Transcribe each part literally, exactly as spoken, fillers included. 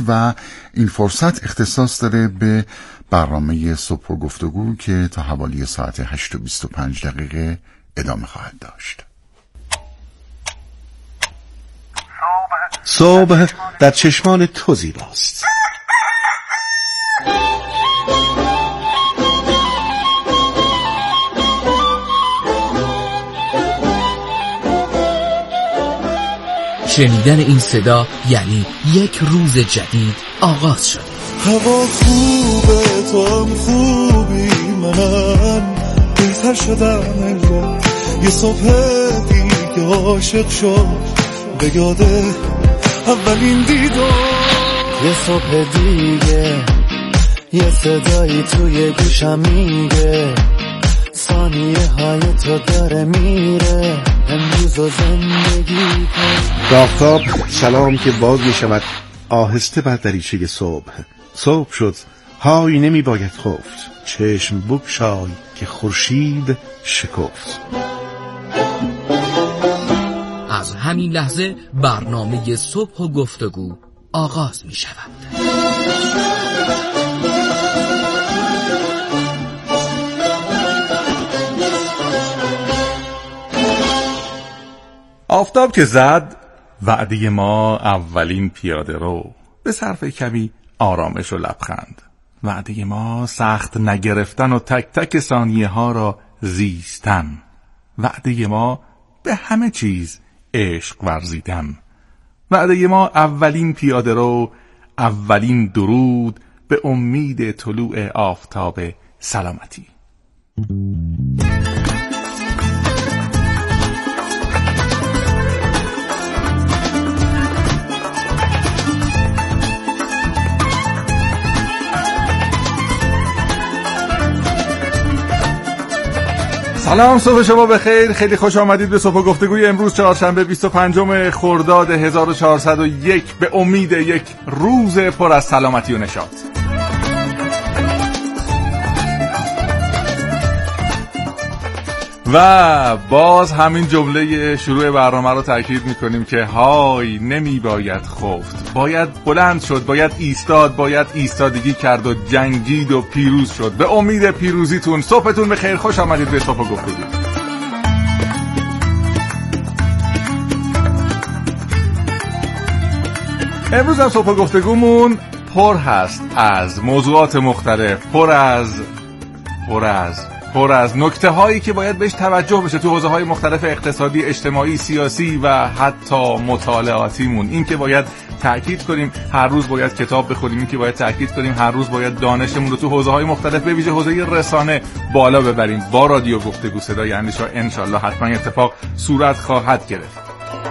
و این فرصت اختصاص داره به برنامه صبح و گفتگو که تا حوالی ساعت هشت و بیست و پنج دقیقه ادامه خواهد داشت. صبح در چشمان تو زیباست. شنیدن این صدا یعنی یک روز جدید آغاز شده. هوا خوبه، تو هم خوبی، منم بهتر شدم انگار. یه صبح دیگه عاشق شد به یاده اولین دیدار. یه صبح دیگه یه صدایی توی گوشم میگه ثانیه های تو داره میره امروز و زندگی کن. آفتاب سلام که باز میشود آهسته بر دریچه صبح. صبح شد، های نمی باید خفت، چشم بگشای که خورشید شکفت. از همین لحظه برنامه صبح و گفتگو آغاز می شود. آفتاب که زد، وعده ما اولین پیاده رو به صرف کمی آرامش و لبخند. وعده ما سخت نگرفتن و تک تک ثانیه ها را زیستن. وعده ما به همه چیز عشق ورزیدن. وعده ما اولین پیاده رو، اولین درود به امید طلوع آفتاب سلامتی. سلام، صبح شما بخیر. خیلی خوش آمدید به صبح و گفتگوی امروز چهارشنبه بیست و پنجم خرداد هزار و چهارصد و یک به امید یک روز پر از سلامتی و نشاط. و باز همین جمله شروع برنامه رو تاکید میکنیم که های نمی باید خفت، باید بلند شد، باید ایستاد، باید ایستادگی کرد و جنگید و پیروز شد. به امید پیروزیتون صبحتون بخیر، خوش آمدید به صبح و گفتگو. امروز هم صبح و گفتگومون پر هست از موضوعات مختلف، پر از پر از پر از نکته هایی که باید بهش توجه بشه تو حوزه های مختلف اقتصادی، اجتماعی، سیاسی و حتی مطالعاتیمون. این که باید تأکید کنیم هر روز باید کتاب بخونیم، این که باید تأکید کنیم هر روز باید دانشمون رو تو حوزه های مختلف به ویژه حوزه رسانه بالا ببریم. با رادیو گفتگو صدای اندیشه ان شاء الله حتما اتفاق صورت خواهد گرفت.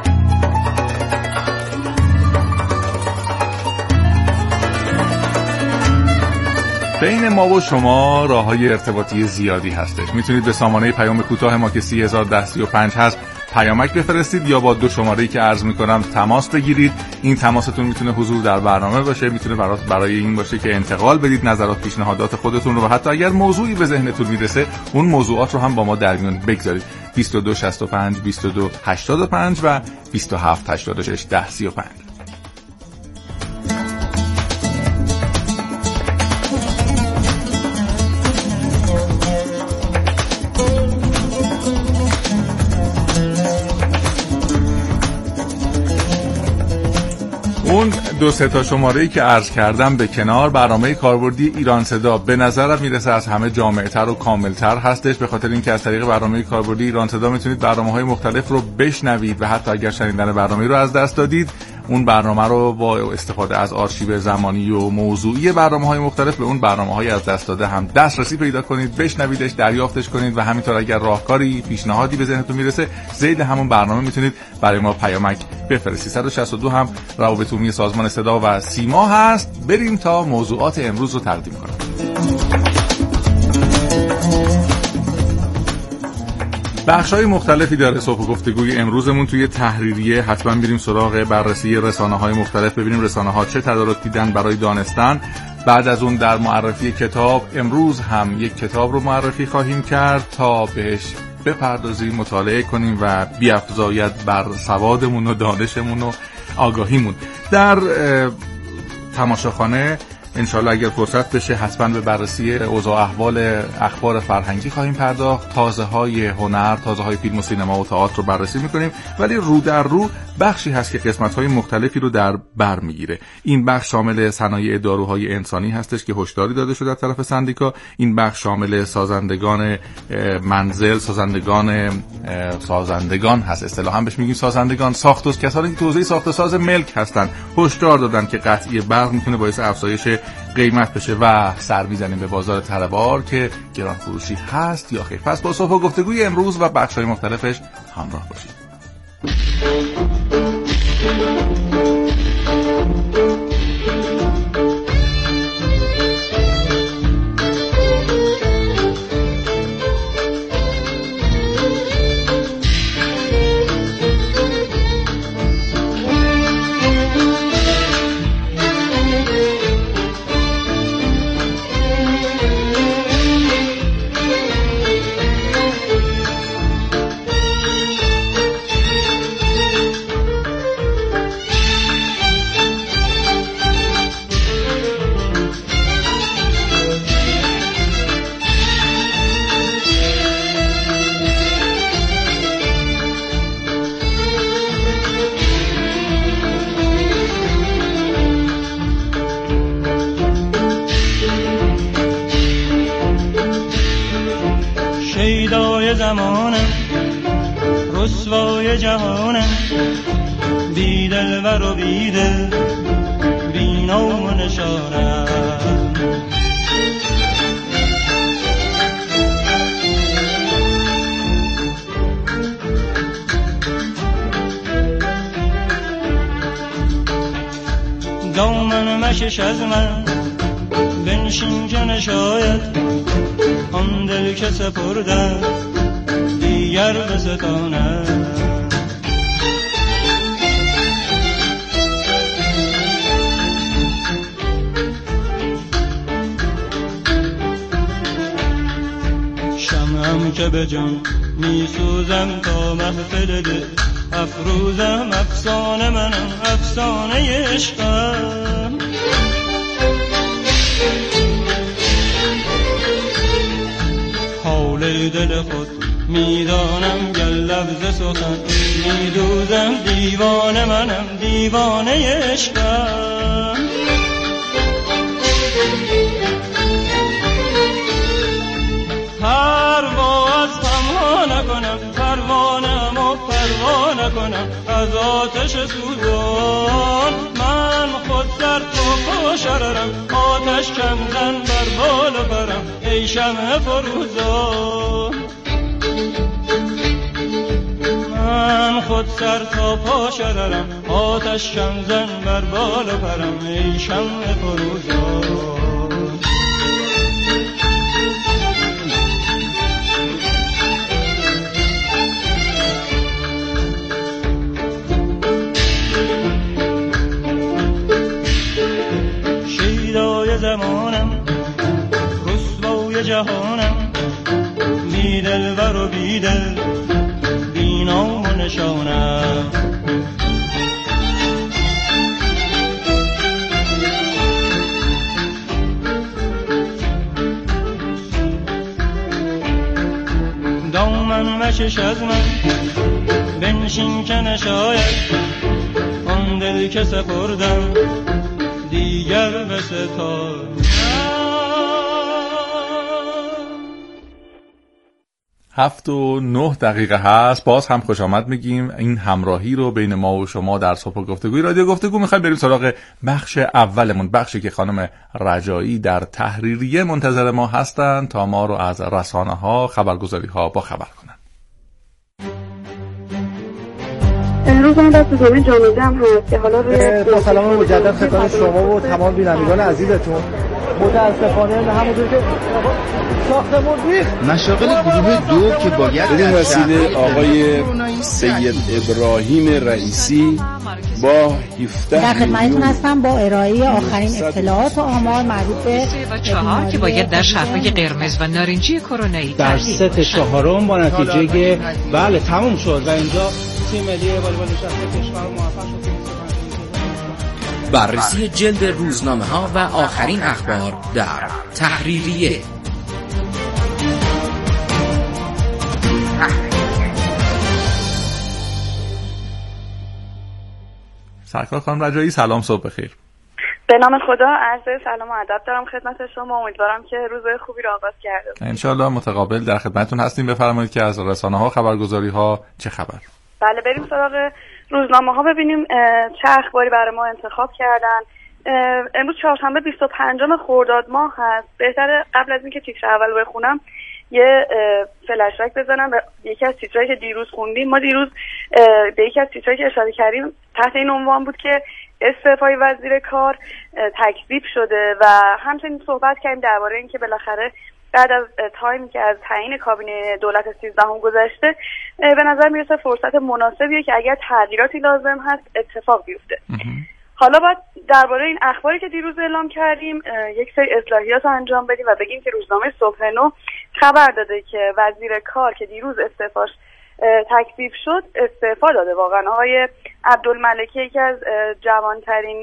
بین ما و شما راه‌های ارتباطی زیادی هستش. میتونید به سامانه پیام کوتاه ما که سی هزار و ده سی و پنج هست پیامک بفرستید یا با دو شماره‌ای که عرض می‌کنم تماس بگیرید. این تماستون میتونه حضور در برنامه باشه، میتونه برای برای این باشه که انتقال بدید نظرات، پیشنهادات خودتون رو و حتی اگر موضوعی به ذهنتون میرسه اون موضوعات رو هم با ما در میون بگذارید. بیست و دو شصت و پنج بیست و دو هشتاد و پنج و بیست و هفت هشتاد و شش ده سی و پنج. اون دو سه تا شماره‌ای که عرض کردم به کنار، برنامه کاربردی ایران صدا به نظرم میرسه از همه جامع‌تر و کاملتر هستش، به خاطر اینکه از طریق برنامه کاربردی ایران صدا میتونید برنامه‌های مختلف رو بشنوید و حتی اگر شنیدن برنامه رو از دست دادید اون برنامه رو با استفاده از آرشیو زمانی و موضوعی برنامه‌های مختلف به اون برنامه‌های از دست داده هم دسترسی پیدا کنید، بشنویدش، دریافتش کنید و همینطور اگر راهکاری، پیشنهادی به ذهنتون میرسه زید همون برنامه میتونید برای ما پیامک بفرستید. صد و شصت و دو هم روابط عمومی سازمان صدا و سیما هست. بریم تا موضوعات امروز رو تقدیم کنم. بخش‌های مختلفی داره صبح گفتگوی امروزمون. توی تحریریه حتما بریم سراغ بررسی رسانه‌های مختلف، ببینیم رسانه‌ها چه تدارک دیدن برای دانستن. بعد از اون در معرفی کتاب امروز هم یک کتاب رو معرفی خواهیم کرد تا بهش بپردازیم، مطالعه کنیم و بیافزاید بر سوادمون و دانشمون و آگاهیمون. در تماشاخانه انشالله اگر فرصت بشه حتما به بررسی اوضاع احوال اخبار فرهنگی خواهیم پرداخت. تازه های هنر، تازه های فیلم و سینما و تئاتر رو بررسی میکنیم، ولی رو در رو بخشی هست که قسمت های مختلفی رو در بر میگیره. این بخش شامل صنایع داروهای انسانی هستش که هشداری داده شده از طرف سندیکا. این بخش شامل سازندگان منزل، سازندگان سازندگان هست، اصطلاحاً بهش میگیم سازندگان ساخت و کسانی که تو حوزه ساخت و ساز ملک هستن. هشدار دادن که قطعی برق میتونه باعث افزایش قیمت بشه و سر میزنیم به بازار تره‌بار که گران فروشی هست یا خیر. پس با صحبت و گفتگوی امروز و بخش‌های مختلفش همراه باشید. شیدای زمانم، رسوای جهانم، بی دلبر و بی دل، بی نام و نشانم. دامن مشش از من بنشین که نشاید آن دل که سپردم دیگر بستانم. شمعم که به جان می سوزم تا محفل دل افروزم، افسانه منم افسانه عشقم. حال دل خود میدانم گر لفظ سخن میدوزم، دیوانه منم دیوانه عشقم. پرواز تنها نکنم، پروانم و پروا نکنم از آتش سوزان. من خود در تو پاشرم، آتش کمزن بر بال و پرم ای شمع فروزان. من خود سر تا پا شررم، آتش کمزن بر بال و پرم ای شمع فروزان. شیدای زمانم، رسوای جهانم، بی دلبر و بی دل، بی نام و نشانم. دامن مشش از من بنشین که نشاید آن دل که سپردم دیگر بستانم. هفت و نه دقیقه هست. باز هم خوش آمد میگیم این همراهی رو بین ما و شما در صبح گفتگوی رادیو گفتگو. میخوایم بریم سراغ بخش اولمون، بخشی که خانم رجایی در تحریریه منتظر ما هستن تا ما رو از رسانه ها، خبرگزاری ها با خبر کنن. امروز من دست دومی جامعه جمع هست که حالا روی با سلام مجدد خدمت شما و تمام بینندگان عزیزتون. متاسفانه همونطور که ساختمون ریخت، مشاغل گروه دو که باید بدین وسیله آقای سید ابراهیم رئیسی با هفده در خدمتتون هستم با ارائه آخرین اطلاعات و آمار مربوط به چهار که باید در شهرهای قرمز و نارنجی کرونایی در ست چهارم با نتیجه بله تموم شد و اینجا تیم ملی والیبال نشسته کشور موفق شد. بررسی جلد روزنامه ها و آخرین اخبار در تحریریه. سرکار خانم رجایی، سلام، صبح بخیر. به نام خدا، عرض سلام و ادب دارم خدمت شما. امیدوارم که روزهای خوبی رو آغاز کرده باشید. ان شاءالله متقابل در خدمتتون هستیم. بفرمایید که از رسانه‌ها، خبرگزاری‌ها چه خبر؟ بله، بریم سراغ روزنامه‌ها ببینیم چه اخباری برای ما انتخاب کردن. امروز چهارشنبه بیست و پنجم خرداد ماه هست. بهتره قبل از اینکه تیتر اول بخونم یه فلش بک بزنم به یکی از تیترایی که دیروز خوندیم. ما دیروز به یکی از تیترایی که اشاره کردیم تحت این عنوان بود که استعفای وزیر کار تکذیب شده و همچنین صحبت کردیم درباره اینکه بالاخره بعد از تایمی که از تعیین کابینه دولت سیزدهم گذشته به نظر میرسه فرصت مناسبیه که اگر تغییراتی لازم هست اتفاق بیفته. حالا باید درباره این اخباری که دیروز اعلام کردیم یک سری اصلاحیات انجام بدیم و بگیم که روزنامه صبح نو خبر داده که وزیر کار که دیروز استعفاش تکذیب شد استعفا داده. واقعا آقای عبدالملکی یکی از جوانترین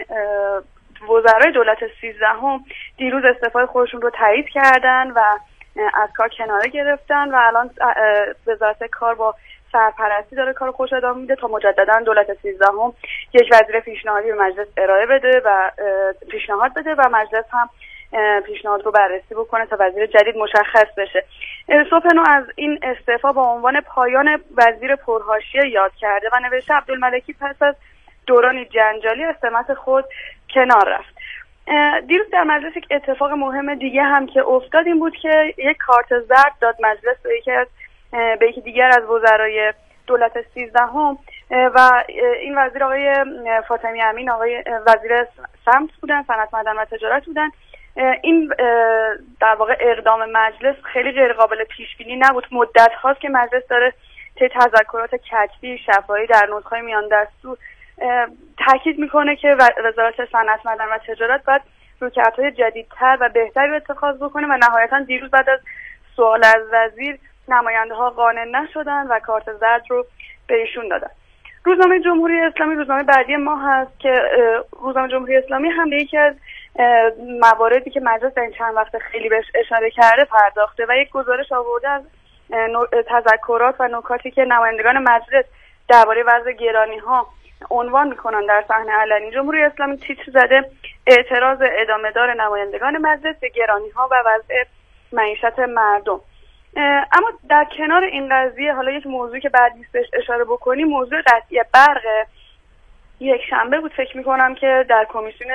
وزرای دولت سیزدهم دیروز استعفای خودشون رو تایید کردن و از کار کناره گرفتن و الان وزارت کار با سرپرستی داره کار خوش ادامه میده تا مجددا دولت سیزدهم یک وزیر پیشنهادی به مجلس ارائه بده و پیشنهاد بده و مجلس هم پیشنهاد رو بررسی بکنه تا وزیر جدید مشخص بشه. صبح نو از این استعفا با عنوان پایان وزیر پرحاشیه یاد کرده و نوشته عبدالملکی پس از دورانی جنجالی از سمت خود کنار رفت. دیروز در مجلس یک اتفاق مهم دیگه هم که افتاد این بود که یک کارت زرد داد مجلس به یکی از به یکی دیگر از وزرای دولت سیزدهم و این وزیر آقای فاطمی امین، آقای وزیر سمت بودن، صنعت معدن و تجارت بودن. این در واقع اقدام مجلس خیلی غیر قابل پیش بینی نبود. مدت هاست که مجلس داره طی تذکرات کتبی شفاهی در نسخه‌های میان دستور تاکید میکنه که وزارت صنعت معدن و تجارت باید رویکردهای جدیدتر و بهتری رو اتخاذ بکنه و نهایتا دیروز بعد از سوال از وزیر نماینده ها قانع نشدن و کارت زرد رو به ایشون دادن. روزنامه جمهوری اسلامی روزنامه بعدی ما هست که روزنامه جمهوری اسلامی هم به یکی از مواردی که مجلس در این چند وقت خیلی بهش اشاره کرده پرداخته و یک گزارش آورده از تذکرات و نکاتی که نمایندگان مجلس درباره وضع گرانی ها عنوان میکنن در صحنه علنی. جمهوری اسلامی تیتر زده اعتراض ادامه دار نمایندگان مجلس به گرانی ها و وضع معیشت مردم. اما در کنار این قضیه حالا یک موضوع که بعد نیست بهش اشاره بکنیم، موضوع قطعی برق. یک شنبه بود فکر میکنم که در کمیسیون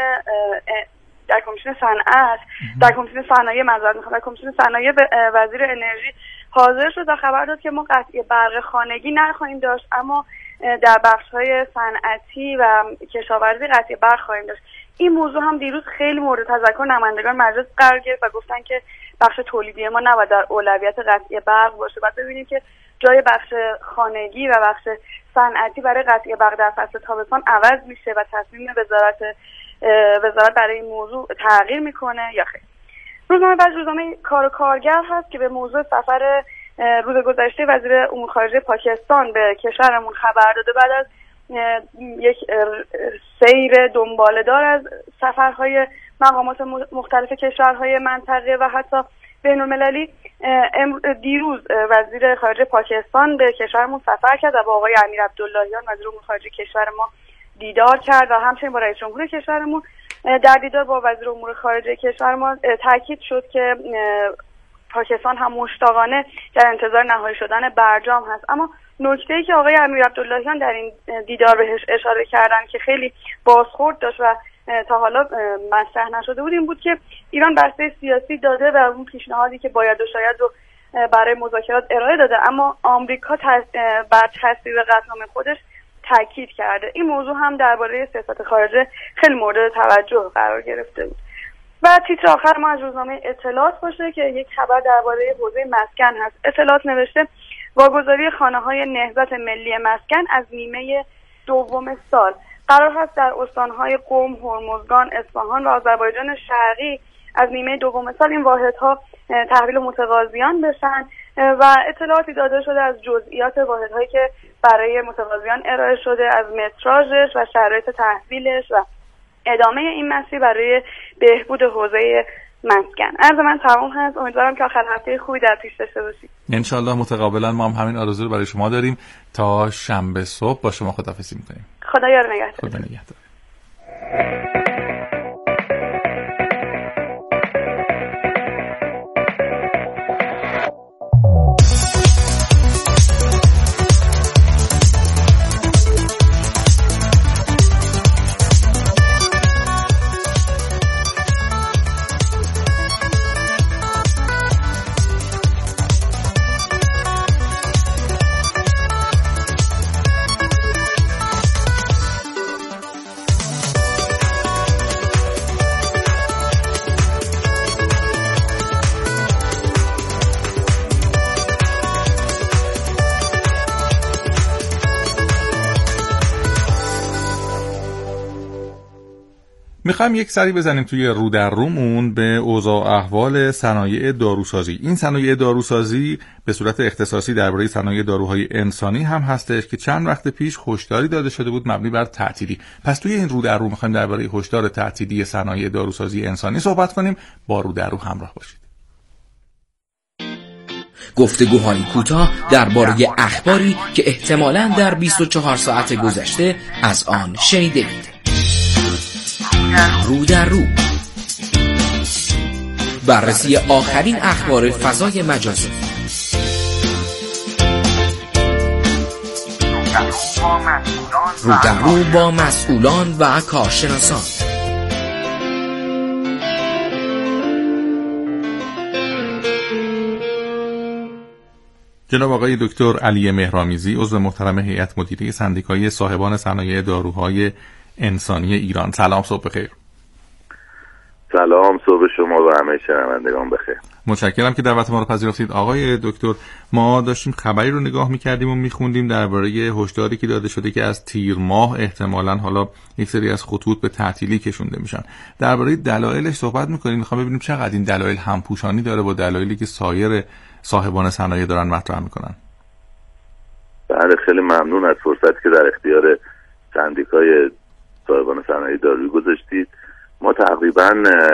در کمیسیون صنعت در کمیسیون صنایع معذرت میخوام در کمیسیون صنایع وزیر انرژی حاضر شد و خبر داد که ما قطعی برق خانگی نخواهیم داشت اما در بخش‌های صنعتی و کشاورزی قطعی برق خواهیم داشت. این موضوع هم دیروز خیلی مورد تذکر نمایندگان مجلس قرار گرفت و گفتن که بخش تولیدی ما نباید در اولویت قطعی برق باشه. بعد ببینیم که جای بخش خانگی و بخش صنعتی برای قطعی برق در فصل تابستان عوض میشه و تصمیم وزارت وزارت برای این موضوع تغییر میکنه یا خیر. روزنامه بعد روزنامه کار و کارگر هست که به موضوع سفر روز گذشته وزیر امور خارجه پاکستان به کشورمون خبر داده. بعد از یک سیر دنباله‌دار از سفرهای مقامات مختلف کشورهای منطقه و حتی بین‌المللی، دیروز وزیر خارجه پاکستان به کشورمون سفر کرد و با آقای امیر عبداللهیان وزیر امور خارجه کشور ما دیدار کرد و همچنین با رئیس جمهور کشورمون در دیدار با وزیر امور خارجه کشور ما تاکید شد که پاکستان هم مشتاقانه در انتظار نهایی شدن برجام هست. اما نکته‌ای که آقای امیر عبداللهیان در این دیدار بهش اشاره کردن که خیلی بازخورد داشت و تا حالا مطرح نشده بود این بود که ایران بسته سیاسی داده و اون پیشنهادی که باید و شاید رو برای مذاکرات ارائه داده، اما آمریکا بر تصویب قطعنامه خودش تاکید کرده. این موضوع هم درباره سیاست خارجه خیلی مورد توجه قرار گرفته بود. و تیتر آخر ما از روزنامه اطلاعات باشه که یک خبر درباره حوزه مسکن هست. اطلاعات نوشته واگذاری خانه‌های نهضت ملی مسکن از نیمه دوم سال قرار هست در استان‌های قم، هرمزگان، اصفهان و آذربایجان شرقی از نیمه دوم سال این واحدها تحویل متقاضیان بشن و اطلاعاتی داده شده از جزئیات واحدهایی که برای متقاضیان ارائه شده، از متراژش و شرایط تحویلش و ادامه این مسیر برای بهبود حوزه مسکن. عرض من تمام هست. امیدوارم که آخر هفته خوبی در پیش داشته باشید. انشالله متقابلا. ما هم همین آرزو رو برای شما داریم. تا شنبه صبح با شما خداحافظی می‌کنیم. خدا یار نگهدار. خدا نگهدار. میخوایم یک سری بزنیم توی رو در رومون به اوضاع احوال صنایع داروسازی. این صنایع داروسازی به صورت اختصاصی درباره صنایع داروهای انسانی هم هستش که چند وقت پیش هشداری داده شده بود مبنی بر تعطیلی. پس توی این رو در رو میخوایم درباره هشدار تعطیلی صنایع داروسازی انسانی صحبت کنیم. با رو در رو همراه باشید. گفتگوهای کوتاه درباره اخباری که احتمالاً در بیست و چهار ساعت گذشته از آن شنیدید. رو در رو، بررسی آخرین اخبار فضای مجازی. رو در رو با مسئولان و کارشناسان. جناب آقای دکتر علی مهرآمیزی، عضو محترم هیئت مدیره سندیکای صاحبان صنایع داروهای انسانی ایران. سلام، صبح بخیر. سلام، صبح شما و همه شنوندگان بخیر. متشکرم که دعوت ما رو پذیرفتید. آقای دکتر، ما داشتیم خبری رو نگاه می‌کردیم و می‌خوندیم درباره هشداری که داده شده که از تیر ماه احتمالاً حالا یک سری از خطوط به تعطیلی کشونده میشن. درباره دلایلش صحبت می‌کنیم. می‌خوام ببینیم چقدر این دلایل همپوشانی داره با دلایلی که سایر صاحبان صنایع دارن مطرح می‌کنن. بله، خیلی ممنون از فرصتی که در اختیار سندیکای صاحبان صنایع دارویی گذاشتید. ما تقریباً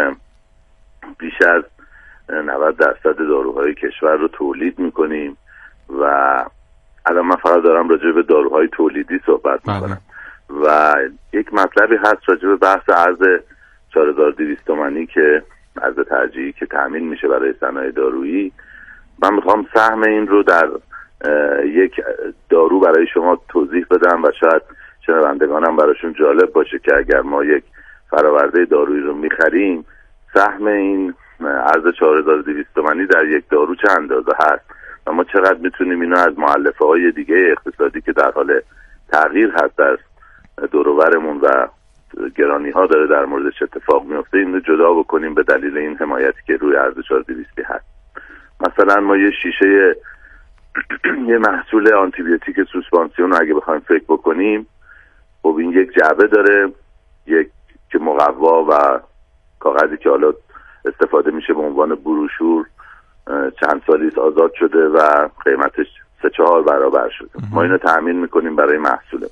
بیش از نود درصد داروهای کشور رو تولید میکنیم و الان من فقط دارم راجع به داروهای تولیدی صحبت میکنم و یک مطلبی هست راجع به بحث ارز چهار هزار و دویست تومانی که ارز ترجیحی که تامین میشه برای صنایع دارویی. من میخوام سهم این رو در یک دارو برای شما توضیح بدم و شاید شنوندگانم براشون جالب باشه که اگر ما یک فراورده دارویی رو میخریم، سهم این ارز چهار هزار و دویست تومانی در یک دارو چه اندازه هست و ما چقدر میتونیم اینو از مؤلفه های دیگه اقتصادی که در حال تغییر هست در دور و برمون و گرانی ها داره در موردش اتفاق میفته، اینو جدا بکنیم به دلیل این حمایتی که روی ارز چهار هزار و دویست هست. مثلا ما یه شیشه یه محصول آنتی بیوتیک سوسپانسیون رو اگه بخوایم فکر بکنیم، خب این یک جعبه داره، یک که مقوا و کاغذی که حالا استفاده میشه به عنوان بروشور، چند سالی است آزاد شده و قیمتش سه چهار برابر شده. ما اینو تأمین میکنیم برای محصوله.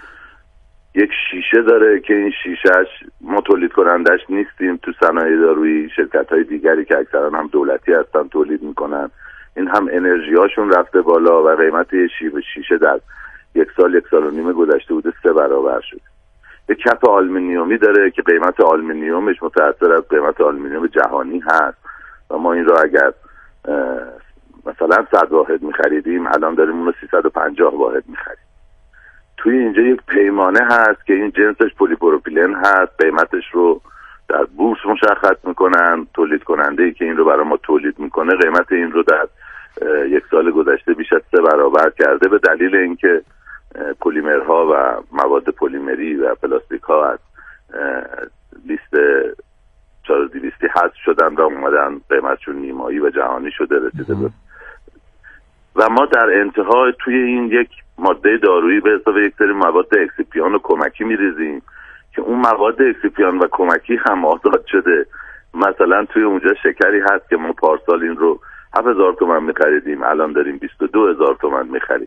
یک شیشه داره که این شیشهش ما تولید کنندش نیستیم، تو صنایع دارویی شرکت های دیگری که اکثرا هم دولتی هستن تولید میکنن. این هم انرژی هاشون رفته بالا و قیمت شیشه در یک سال یک سال و نیم گذشته بوده سه برابر شده. یک کپ آلومینیومی داره که قیمت آلومینیومش متأثر از قیمت آلومینیوم جهانی هست و ما این رو اگر مثلا صد واحد می‌خریدیم الان داریم اون رو سیصد و پنجاه واحد می‌خریم. توی اینجا یک پیمانه هست که این جنسش پلی پروپیلن هست، قیمتش رو در بورس مشخص میکنن. تولید کننده‌ای که این رو برای ما تولید میکنه قیمت این رو در یک سال گذشته بیش از سه برابر کرده به دلیل اینکه پلیمرها و مواد پلیمری و پلاستیک ها از لیست چهار هزار و دویست حذف شدن و اومدن قیمتشون نیمایی و جهانی شده رسیده بود. و ما در انتها توی این یک ماده دارویی به حساب یک سری مواد اکسیپیان و کمکی میریزیم که اون مواد اکسیپیان و کمکی هم آزاد شده. مثلا توی اونجا شکری هست که ما پارسال این رو هفت هزار تومان میخریدیم، الان داریم بیست و دو هزار تومان میخریم.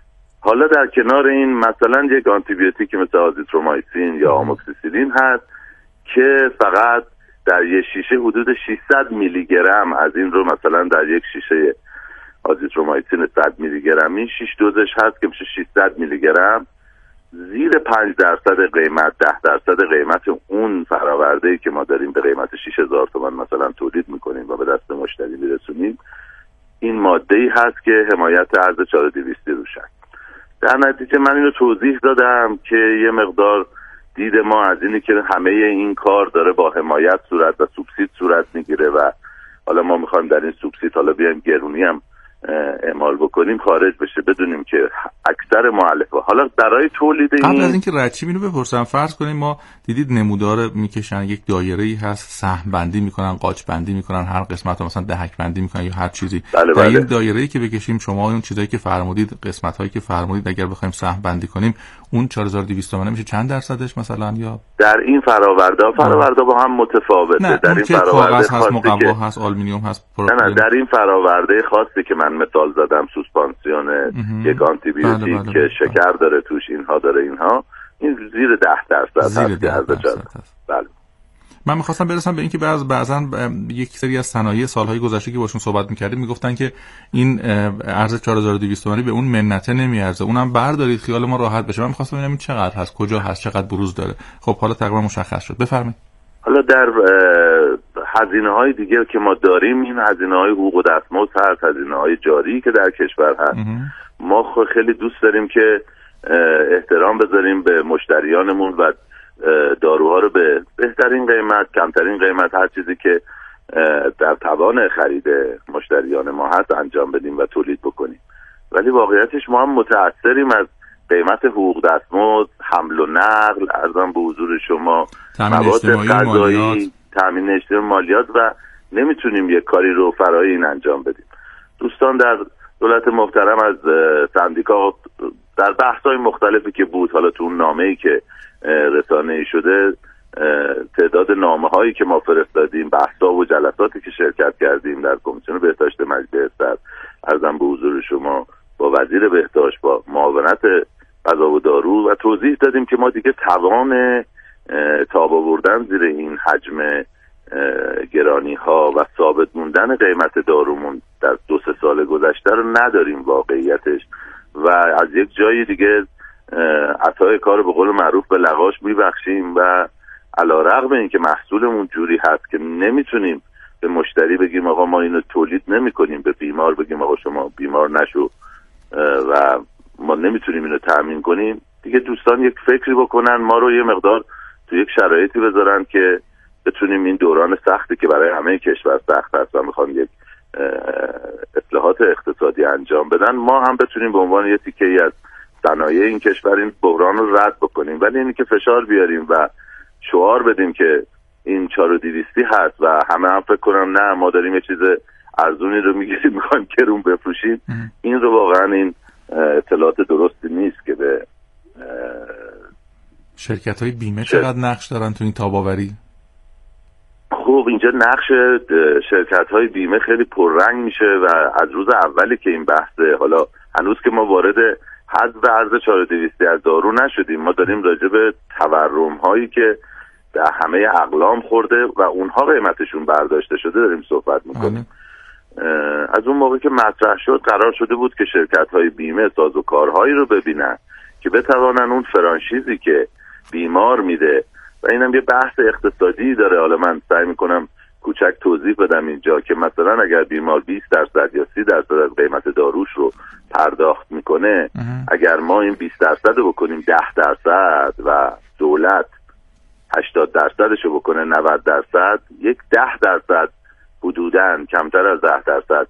حالا در کنار این مثلا یک آنتی بیوتیک مثل آزیترومایسین یا آموکسیسیلین هست که فقط در یک شیشه حدود ششصد میلی گرم از این رو مثلا در یک شیشه آزیترومایسین صد میلی گرمی شش دوزش هست که میشه ششصد میلی گرم، زیر پنج درصد قیمت، ده درصد قیمت اون فرآورده‌ای که ما داریم به قیمت شش هزار تومان مثلا تولید میکنیم و به دست مشتری میرسونیم، این ماده‌ای هست که حمایت ارز چهار هزار و دویست روش هست. در نتیجه من اینو توضیح دادم که یه مقدار دید ما از اینی که همه این کار داره با حمایت صورت و سوبسید صورت میگیره و حالا ما میخوایم در این سوبسید حالا بیایم گرونی هم اعمال بکنیم خارج بشه. بدونیم که اکثر مؤلفه حالا برای تولید این، قبل از اینکه ردچی اینو بپرسم، فرض کنیم ما دیدید نمودار میکشن، یک دایره‌ای هست، سهم بندی میکنن، قاچ بندی میکنن، هر قسمت رو مثلا دهک بندی میکنن یا هر چیزی. بله در بله. این دایره‌ای که بکشیم شما اون چیزایی که فرمودید، قسمت‌هایی که فرمودید، اگر بخوایم سهم بندی کنیم اون چهار هزار و دویست تومانه میشه چند درصدش مثلا؟ یا در این فراورده فراورده با هم متفاوته. نه، در این فراورده هست، مقوا هست، آلومینیوم هست، نه نه در این فراورده خاصی که من مثال زدم، سوسپانسیون یک آنتی بیوتیک بله بله که بله. شکر داره توش، اینها داره، اینها این زیر ده درصد زیر ده درصد هست. بله. من میخواستم برسم به اینکه بعض بعضن یک سری از صنایع سالهای گذشته که باشون صحبت میکردیم میگفتن که این ارز چهار هزار و دویست تومانی به اون منته نمیارزه، اونم بردارید خیال ما راحت بشه. من میخواستم ببینم این چقدر هست، کجا هست، چقدر بروز داره. خب حالا تقریبا مشخص شد. بفرمایید. حالا در هزینه‌های دیگه که ما داریم، این هزینه‌های حقوق و دستمزد هست، هزینه‌های جاری که در کشور هست. ما خیلی دوست داریم که احترام بذاریم به مشتریانمون و داروها رو به بهترین قیمت، کمترین قیمت، هر چیزی که در توان خرید مشتریان ما هست انجام بدیم و تولید بکنیم. ولی واقعیتش ما هم متأثریم از قیمت حقوق دستمزد، حمل و نقل، ارزم به حضور شما، مواد غذایی، تامین اجتماعی، مالیات و نمیتونیم یک کاری رو فرای این انجام بدیم. دوستان در دولت محترم از سندیکا در بحث‌های مختلفی که بود، حالا تو اون نامه‌ای که رسانه‌ای شده، تعداد نامه‌هایی که ما فرستادیم، بحث‌ها و جلساتی که شرکت کردیم در کمیسیون بهداشت مجلس، در ارزم به حضور شما با وزیر بهداشت، با معاونت غذا و دارو و توضیح دادیم که ما دیگه توان تاب آوردن زیر این حجم گرانی ها و ثابت موندن قیمت دارومون در دو سه سال گذشته رو نداریم واقعیتش، و از یک جایی دیگه عطای کار به قول معروف به لغاش میبخشیم و علیرغم اینکه محصولمون جوری هست که نمیتونیم به مشتری بگیم آقا ما اینو تولید نمی کنیم، به بیمار بگیم آقا شما بیمار نشو و ما نمیتونیم اینو تأمین کنیم، دیگه دوستان یک فکری بکنن ما رو یه مقدار تو یک شرایطی بذارن که بتونیم این دوران سختی که برای همه کشور سخت هست و میخوان یک اصلاحات اقتصادی انجام بدن، ما هم بتونیم به عنوان یه تیکه‌ای از صنایع این کشور این بحران رو رد بکنیم. ولی اینی که فشار بیاریم و شعار بدیم که این چهار و دویستی هست و همه هم فکر کنم نه ما داریم یه چیز ارزونی رو میگیریم میخوایم کرون بفروشیم، این رو واقعا این اطلاعات درستی نیست که به شرکت های بیمه چقدر نقش دارن تو این تاباوری؟ خب اینجا نقش شرکت های بیمه خیلی پررنگ میشه و از روز اولی که این بحثه، حالا هنوز که ما وارد حذف ارز چهار و دویستی از دارو نشدیم، ما داریم راجع به تورم هایی که در همه اقلام خورده و اونها قیمتشون برداشته شده داریم صحبت میکنیم. از اون موقع که مطرح شد قرار شده بود که شرکت های بیمه سازوکارهایی رو ببینن که بتوانن اون فرانشیزی که بیمار میده، و اینم یه بحث اقتصادی داره، حالا من سعی میکنم کوچک توضیح بدم اینجا که مثلا اگر بیمار بیست درصد یا سی درصد از قیمت داروش رو پرداخت میکنه، اگر ما این بیست درصد رو بکنیم ده درصد و دولت هشتاد درصدش رو بکنه نود درصد، یک ده درصد حدوداً کمتر از ده درصد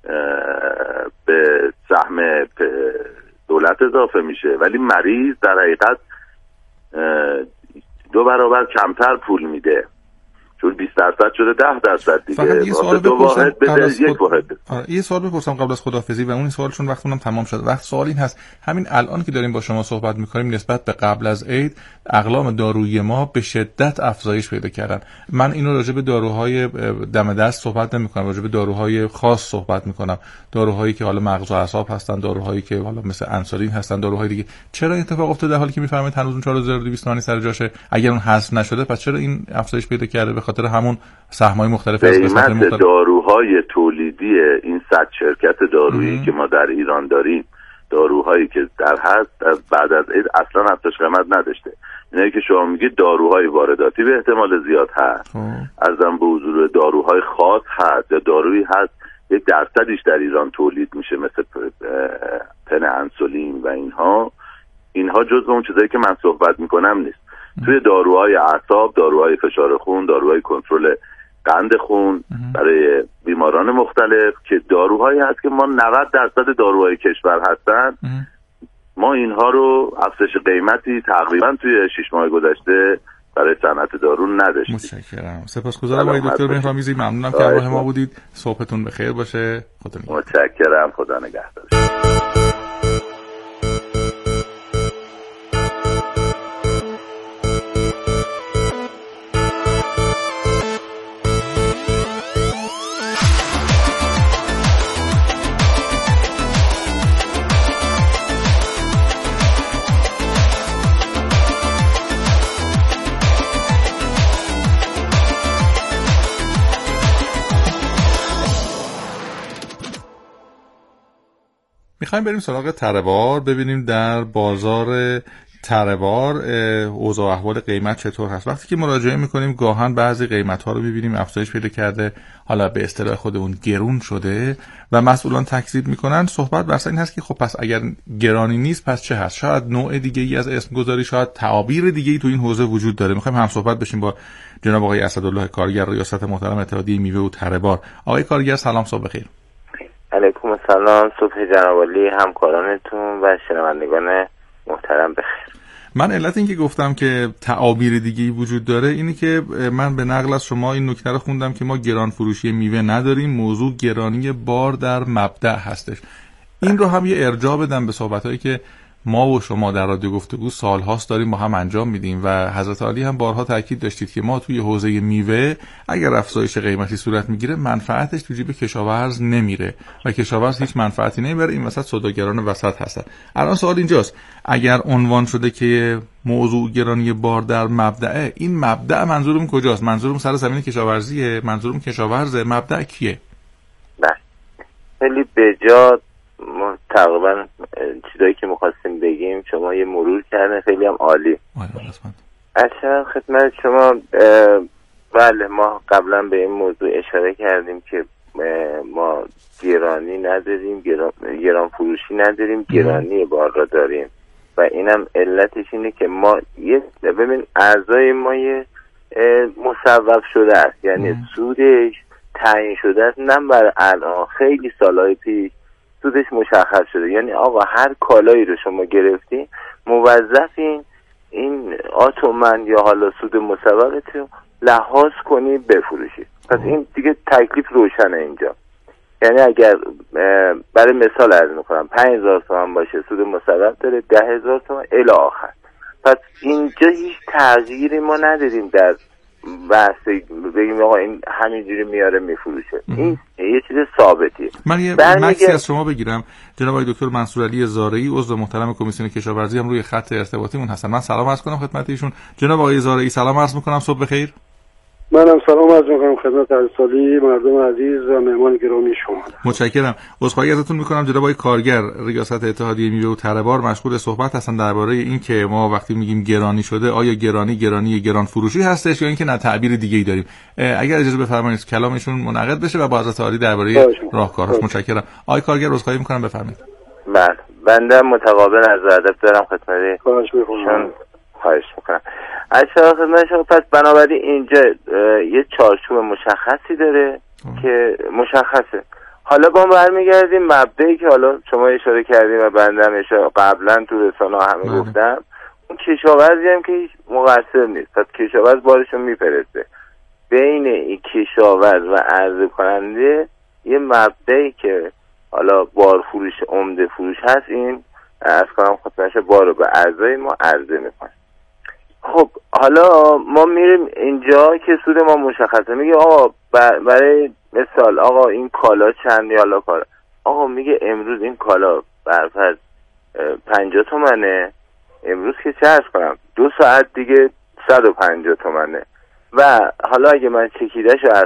به سهم دولت اضافه میشه، ولی مریض در حقیقت دو برابر کمتر پول میده، چون بیست درصد شده ده درصد دیگه. فقط یه سوال دو بپرسم قبل از یک واحد. آره یه سوال بپرسم قبل از خداحافظی و اون سوالشون وقتمون تمام شد. وقت سوال این هست همین الان که داریم با شما صحبت می‌کنیم نسبت به قبل از عید اقلام دارویی ما به شدت افزایش پیدا کردن. من اینو راجع به داروهای دم دست صحبت نمی‌کنم، راجع به داروهای خاص صحبت می‌کنم، داروهایی که حالا مغز و اعصاب هستن، داروهایی که حالا مثل انسولین هستن، داروهای دیگه. چرا این اتفاق افتاده در حالی که می‌فهمید هنوز اون چهار هزار و دویست تومانی سر جاشه؟ اگر اون حذف نشده پس چرا این افزایش پیدا کرده؟ به خاطر همون سهم‌های مختلف از قسمت‌های مختلف داروهای تولیدی این صد شرکت دارویی ام. که ما در ایران داریم، داروهایی که در هست از بعد از عید اصلا افزایش قیمت نداشته. اینایی که شما میگید داروهای وارداتی به احتمال زیاد هست، ارزم به حضور داروهای خاص هست یا دارویی هست یک درصدیش در ایران تولید میشه مثل پن انسولین و اینها اینها جزء اون چیزایی که من صحبت میکنم نیست. ام. توی داروهای اعصاب، داروهای فشار خون، داروهای کنترل قند خون برای بیماران مختلف که داروهایی هست که ما نود درصد داروهای کشور هستن ام. ما اینها رو افزایش قیمتی تقریبا توی شش ماه گذشته برای صنعت دارو نداشتیم. متشکرم. سپاسگزارم آقای دکتر مهرآمیزی، ممنونم که همراه ما بودید. صبحتون بخیر باشه. خدا نگهدار. متشکرم. خدا نگهدار. میخوایم بریم سراغ تره‌بار، ببینیم در بازار تره‌بار اوضاع و احوال قیمت چطور هست. وقتی که مراجعه میکنیم گاهن بعضی قیمت‌ها رو میبینیم افزایش پیدا کرده، حالا به اصطلاح خودمون گرون شده و مسئولان تکذیب میکنن. صحبت بر این هست که خب پس اگر گرانی نیست پس چه هست؟ شاید نوع دیگه ای از اسم گذاری، شاید تعابیر دیگه ای تو این حوزه وجود داره. میخوایم هم صحبت بشیم با جناب آقای اسدالله کارگر، ریاست محترم اتحادیه میوه و تره‌بار. آقای کارگر سلام، صبح بخیر. علیکم السلام، صبح جناب عالی، همکارانتون و شنوندگان محترم بخیر. من علت این که گفتم که تعابیر دیگه‌ای وجود داره اینی که من به نقل از شما این نکته رو خوندم که ما گران فروشی میوه نداریم، موضوع گرانی بار در مبدأ هستش. این رو هم یه ارجاع بدم به صحبتایی که ما و شما در رادیو گفتگو سالهاست داریم با هم انجام میدیم و حضرت عالی هم بارها تاکید داشتید که ما توی حوزه میوه اگر افزایش قیمتی صورت میگیره منفعتش تو جیب کشاورز نمیره و کشاورز هیچ منفعتی نمیبره، این وسط سوداگران وسط هستن. الان سوال اینجاست، اگر عنوان شده که موضوع گرانی بار در مبدأ، این مبدأ منظورم کجاست؟ منظورم سر زمین کشاورزیه؟ منظورم کشاورزه؟ مبدأ کیه؟ نه خیلی بجا ما تقریبا چیزایی که می‌خواستیم بگیم شما یه مرور کردن، خیلی هم عالی. اصلا خدمت شما بله ما قبلا به این موضوع اشاره کردیم که ما گرانی نداریم، گران, گران فروشی نداریم، گرانی بار را داریم و اینم علتش اینه که ما یه ببین اعضای ما یه مصوب شده است، یعنی سودش تعیین شده است، نه برای الان، خیلی سالهای پیش سودش مشخص شده. یعنی آقا هر کالایی رو شما گرفتین موظفین این آتومن یا حالا سود مصوبت رو لحاظ کنی بفروشی. پس این دیگه تکلیف روشنه اینجا. یعنی اگر برای مثال عرض میکنم پنج هزار تومان باشه سود مصوب داره ده هزار تومان الی آخر. پس اینجا هیچ تغییری ما نداریم در بحث بگیم آقا این همینجوری میاره میفروشه. این یه چیز ثابتیه. من یه مکسی از شما بگیرم. جناب آقای دکتر منصور علی زارعی عضو محترم کمیسیون کشاورزی هم روی خط ارتباطیمون هستن. من سلام عرض کنم خدمت ایشون. جناب آقای زارعی سلام عرض میکنم، صبح بخیر. منم سلام عرض میکنم خدمت عزیزی مردم عزیز و مهمان گرامی شما. متشکرم. عذرخواهی ازتون میکنم. جناب آقای کارگر ریاست اتحادیه میوه و تره‌بار مشغول صحبت هستن درباره این که ما وقتی میگیم گرانی شده آیا گرانی گرانی گران فروشی هستش یا اینکه نه تعبیر دیگه‌ای داریم. اگر اجازه بفرمایید کلامشون منعقد بشه و با حضرت عالی درباره راهکارهاش. متشکرم. آقای کارگر عذرخواهی میکنم، بفرمایید. بله بنده متقابل از ادب دارم خدمت شما. خواهش میکنم. اصلا خدمت شما پس بنابراین اینجا یه چارچوب مشخصی داره اه. که مشخصه. حالا با برمیگردیم مبدئی که حالا شما اشاره کردیم و بنده هم اشاره قبلا تو رسانه همه اه. گفتم اون کشاورزی هم که هیچ مقصر نیست، پس کشاورز بارشون میپرسته. بین این کشاورز و عرضه کننده یه مبدعی که حالا بار فروش عمده فروش هست، این از کنم خدمتش بار رو به اعضای ما عرضه میکنه. خب حالا ما میریم اینجا که سود ما مشخصه، میگه آقا برای مثال آقا این کالا چند یالا کالا، آقا میگه امروز این کالا برفرض پنجاه تومنه، امروز که چه عرض کنم دو ساعت دیگه صد و پنجاه تومنه. و حالا اگه من چکیده‌شو عرض